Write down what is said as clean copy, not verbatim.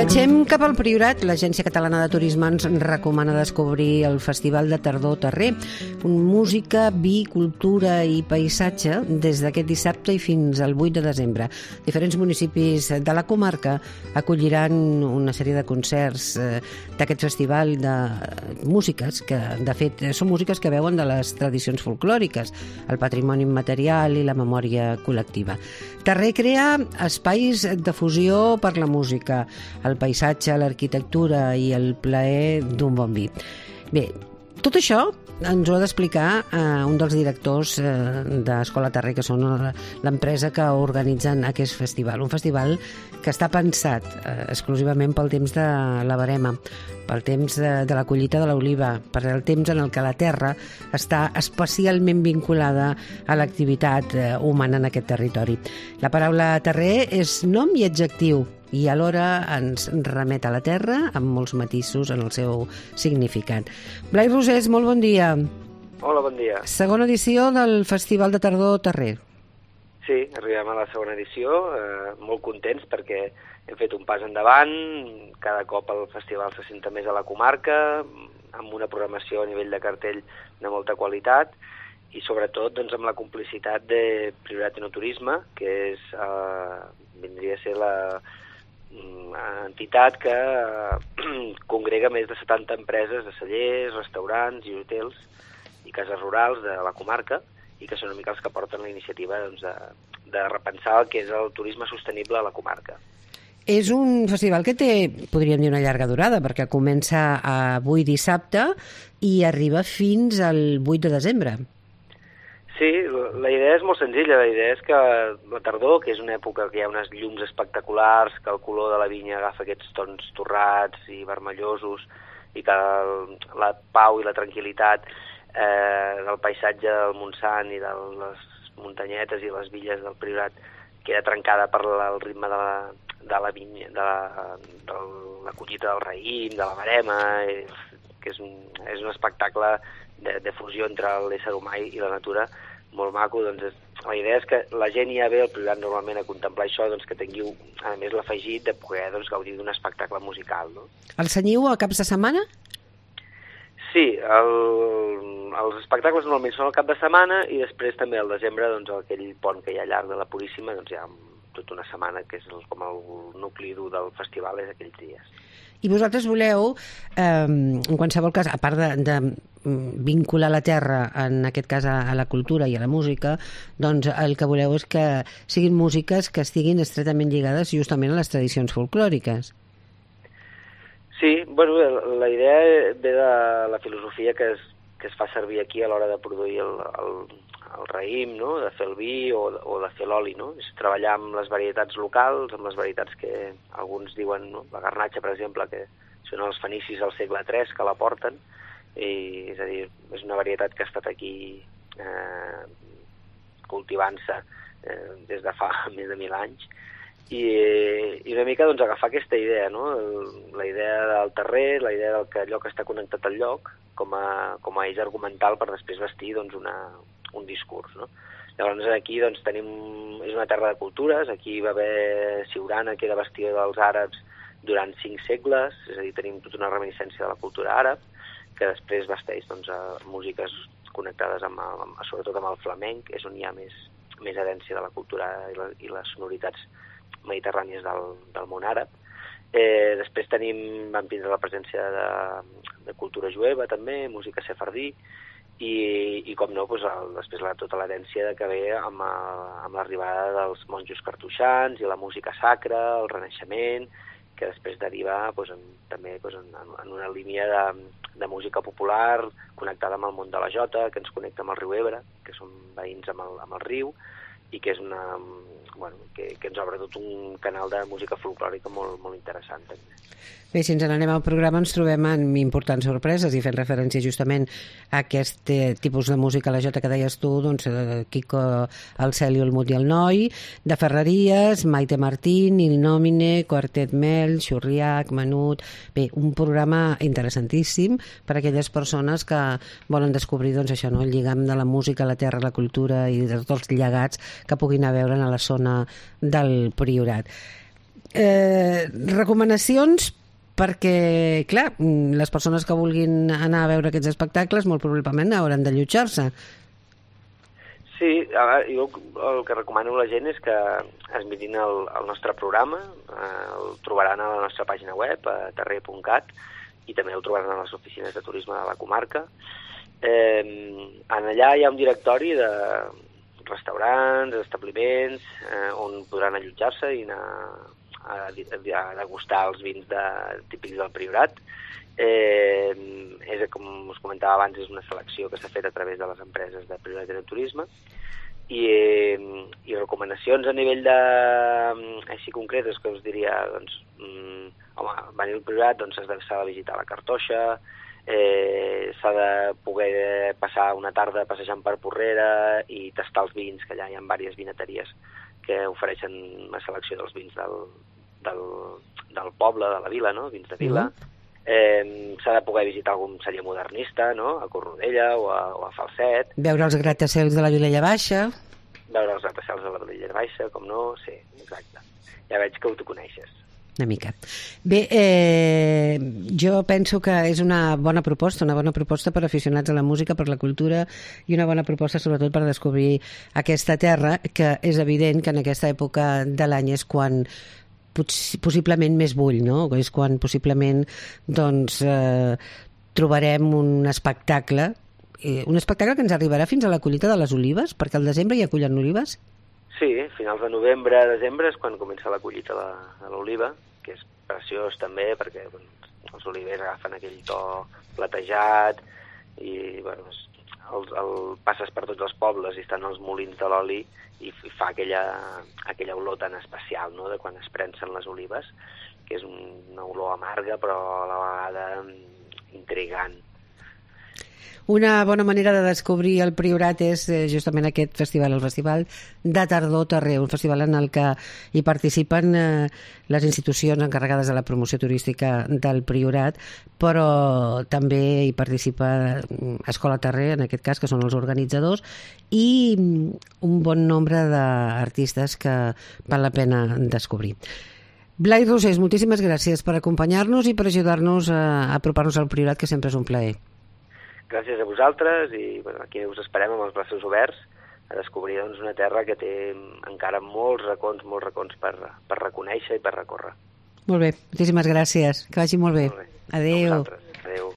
Marxem cap al Priorat. L'Agència Catalana de Turisme ens recomana descobrir el Festival de Tardor Terrer, música, vi, cultura i paisatge des d'aquest dissabte i fins al 8 de desembre. Diferents municipis de la comarca acolliran una sèrie de concerts d'aquest festival de músiques, que de fet són músiques que veuen de les tradicions folclòriques, el patrimoni immaterial i la memòria col·lectiva. Terrer crea espais de fusió per la música, el paisatge, l'arquitectura i el plaer d'un bon vi. Bé, tot això ens ho ha d'explicar un dels directors d'Escola Terrer, que són l'empresa que organitzen aquest festival. Un festival que està pensat exclusivament pel temps de la verema, pel temps de la collita de l'oliva, per el temps en el que la terra està especialment vinculada a l'activitat humana en aquest territori. La paraula terrer és nom i adjectiu, i alhora ens remet a la terra amb molts matisos en el seu significat. Blai Rosés, molt bon dia. Hola, bon dia. Segona edició del Festival de Tardor Terrer. Sí, arribem a la segona edició, molt contents perquè hem fet un pas endavant, cada cop el festival se senta més a la comarca, amb una programació a nivell de cartell de molta qualitat, i sobretot doncs, amb la complicitat de Priorat Enoturisme, que és, vindria a ser la entitat que congrega més de 70 empreses de cellers, restaurants i hotels i cases rurals de la comarca, i que són una mica els que porten la iniciativa doncs, de repensar el que és el turisme sostenible a la comarca. És un festival que té, podríem dir, una llarga durada, perquè comença avui dissabte i arriba fins al 8 de desembre. Sí, la idea és molt senzilla. La idea és que la tardor, que és una època que hi ha unes llums espectaculars, que el color de la vinya agafa aquests tons torrats i vermellosos, i que la pau i la tranquil·litat del paisatge del Montsant i de les muntanyetes i les villes del Priorat queda trencada per el ritme de la vinya, de la collita del raïm, de la verema, que és un espectacle de fusió entre l'ésser humà i la natura molt maco. Doncs la idea és que la gent ja ve al Priorat normalment a contemplar això, doncs que tingueu a més l'afegit de poder gaudir d'un espectacle musical. No? El senyiu a caps de setmana? Sí, els espectacles normalment són al cap de setmana, i després també al desembre, doncs, aquell pont que hi ha llarg de la Puríssima, doncs hi ha tota una setmana que és com el nucli dur del festival, és aquells dies. I vosaltres voleu, en qualsevol cas, a part de vincular la terra, en aquest cas a la cultura i a la música, doncs el que voleu és que siguin músiques que estiguin estretament lligades justament a les tradicions folclòriques. Sí, bueno, la idea ve de la filosofia que es fa servir aquí a l'hora de produir el raïm, no? De fer el vi o de fer l'oli, no? És treballar amb les varietats locals, amb les varietats que alguns diuen, no? La garnatxa, per exemple, que són els fenicis del segle III que la porten, i, és a dir, és una varietat que ha estat aquí cultivant-se des de fa més de 1000 anys, i una mica doncs, agafar aquesta idea, no? La idea del terrer, la idea del que allò que està connectat al lloc com a eix argumental per després vestir doncs, un discurs. No? Llavors aquí doncs, és una terra de cultures, aquí va haver Siurana, que era bastió dels àrabs durant 5 segles, és a dir, tenim tota una reminiscència de la cultura àrab, que després vesteix doncs, músiques connectades sobretot amb el flamenc, és on hi ha més herència de la cultura i les sonoritats mediterrànies del món àrab. Després vam tindre la presència de cultura jueva també, música sefardí, i com no, després tota l'herència que ve amb l'arribada dels monjos cartoixans i la música sacra, el Renaixement, que després deriva també en una línia de música popular connectada amb el món de la jota, que ens connecta amb el riu Ebre, que som veïns amb el riu, i que és que ens obre tot un canal de música folclòrica molt, molt interessant també. Bé, si ens n'anem al programa ens trobem amb importants sorpreses, i fent referència justament a aquest tipus de música, la jota que deies tu, doncs Quico, el Celio, el Mut i el Noi, de Ferreries, Maite Martín, Il Nómine, Quartet Mel, Xurriac, Menut. Bé, un programa interessantíssim per a aquelles persones que volen descobrir doncs, això, no? El lligam de la música, la terra, la cultura i de tots els llegats que puguin haver a la zona del Priorat. Recomanacions perquè, clar, les persones que vulguin anar a veure aquests espectacles molt probablement hauran d'allotjar-se. Sí, jo el que recomano a la gent és que es mirin el nostre programa, el trobaran a la nostra pàgina web, a terrer.cat, i també el trobaran a les oficines de turisme de la comarca. Allà hi ha un directori de restaurants, establiments, on podran allotjar-se i anar a degustar els vins típics del Priorat. És, com us comentava abans, és una selecció que s'ha fet a través de les empreses de Priorat i de Turisme, i recomanacions a nivell així concretes que us diria, doncs, venir al Priorat, doncs s'ha de visitar la Cartoixa, s'ha de poder passar una tarda passejant per Porrera i tastar els vins, que allà hi ha diverses vinateries que ofereixen una selecció dels vins del poble, de la vila, no? Vins de vila. S'ha de poder visitar algun celler modernista, no? A Cornudella o a Falset. Veure els gratacels de la Vilella Baixa. Veure els gratacels de la Vilella Baixa, com no? Sí, exacte. Ja veig que ho coneixes. Una mica. Bé, jo penso que és una bona proposta per aficionats a la música, per la cultura, i una bona proposta sobretot per descobrir aquesta terra, que és evident que en aquesta època de l'any és quan possiblement més bull, no? És quan possiblement doncs, trobarem un espectacle que ens arribarà fins a la collita de les olives, perquè al desembre ja collen olives? Sí, finals de novembre, desembre és quan comença la collita de l'oliva, que és preciós també, perquè els olivers agafen aquell to platejat i passes per tots els pobles i estan els molins de l'oli i fa aquella olor tan especial, no?, de quan es premsen les olives, que és una olor amarga però a la vegada intrigant. Una bona manera de descobrir el Priorat és justament aquest festival, el Festival de Tardor Terrer, un festival en el que hi participen les institucions encarregades de la promoció turística del Priorat, però també hi participa Escola Terrer, en aquest cas, que són els organitzadors, i un bon nombre d'artistes que val la pena descobrir. Blai Rosés, moltíssimes gràcies per acompanyar-nos i per ajudar-nos a apropar-nos al Priorat, que sempre és un plaer. Gràcies a vosaltres i aquí us esperem amb els braços oberts a descobrir una terra que té encara molts racons per reconèixer i per recórrer. Molt bé, moltíssimes gràcies. Que vagi molt bé. Molt bé. Adéu. Adéu.